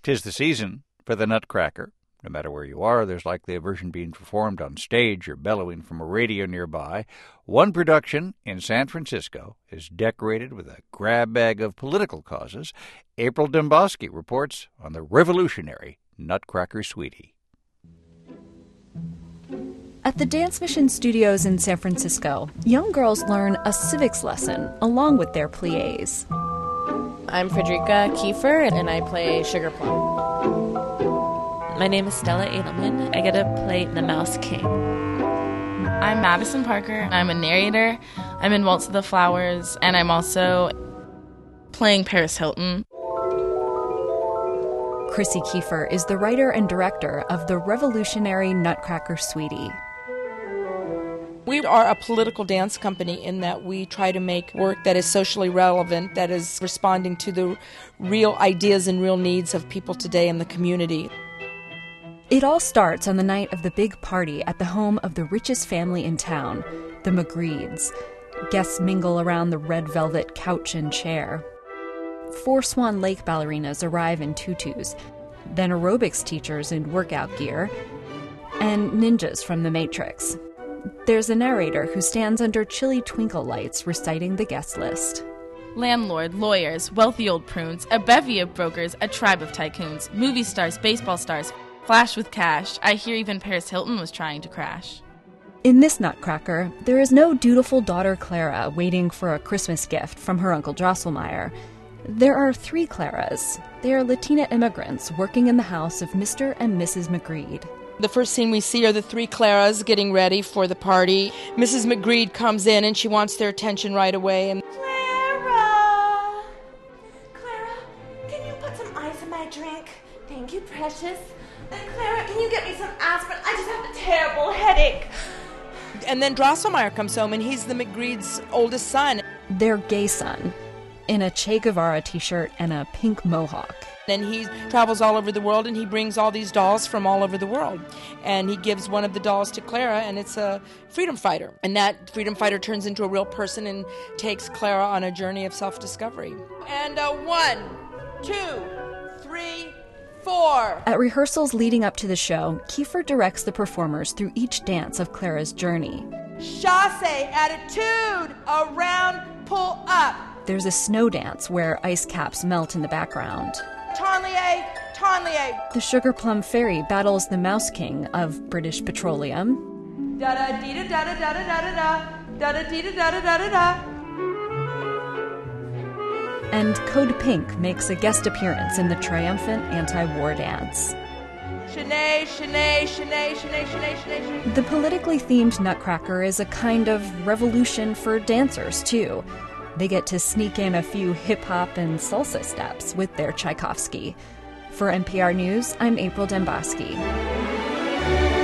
'Tis the season for the Nutcracker. No matter where you are, there's likely a version being performed on stage or bellowing from a radio nearby. One production in San Francisco is decorated with a grab bag of political causes. April Dembosky reports on the revolutionary Nutcracker Sweetie. At the Dance Mission Studios in San Francisco, young girls learn a civics lesson along with their pliés. I'm Frederica Kiefer, and I play Sugar Plum. My name is Stella Edelman. I get to play the Mouse King. I'm Madison Parker. I'm a narrator. I'm in Waltz of the Flowers, and I'm also playing Paris Hilton. Chrissy Kiefer is the writer and director of the revolutionary Nutcracker Sweetie. We are a political dance company in that we try to make work that is socially relevant, that is responding to the real ideas and real needs of people today in the community. It all starts on the night of the big party at the home of the richest family in town, the McGreeds. Guests mingle around the red velvet couch and chair. 4 Swan Lake ballerinas arrive in tutus, then aerobics teachers in workout gear, and ninjas from The Matrix. There's a narrator who stands under chilly twinkle lights reciting the guest list. Landlord, lawyers, wealthy old prunes, a bevy of brokers, a tribe of tycoons, movie stars, baseball stars, flash with cash. I hear even Paris Hilton was trying to crash. In this Nutcracker, there is no dutiful daughter Clara waiting for a Christmas gift from her Uncle Drosselmeyer. There are 3 Claras. They are Latina immigrants working in the house of Mr. and Mrs. McGreed. The first scene we see are the 3 Claras getting ready for the party. Mrs. McGreed comes in and she wants their attention right away. And Clara, can you put some ice in my drink? Thank you, precious. And Clara, can you get me some aspirin? I just have a terrible headache. And then Drosselmeyer comes home and he's the McGreed's oldest son. Their gay son, in a Che Guevara t-shirt and a pink mohawk. And he travels all over the world and he brings all these dolls from all over the world. And he gives one of the dolls to Clara and it's a freedom fighter. And that freedom fighter turns into a real person and takes Clara on a journey of self-discovery. And 1, 2, 3, 4. At rehearsals leading up to the show, Kiefer directs the performers through each dance of Clara's journey. Chasse, attitude, around, pull up. There's a snow dance where ice caps melt in the background. Tonlier, tonlier. The Sugar Plum Fairy battles the Mouse King of British Petroleum. Da-da-dee-da-da-da-da-da-da-da. Da-da-dee-da-da-da-da-da-da. And Code Pink makes a guest appearance in the triumphant anti-war dance. Shanae, Shanae, Shanae, Shanae, Shanae, Shanae. The politically themed Nutcracker is a kind of revolution for dancers, too. They get to sneak in a few hip-hop and salsa steps with their Tchaikovsky. For NPR News, I'm April Dembosky.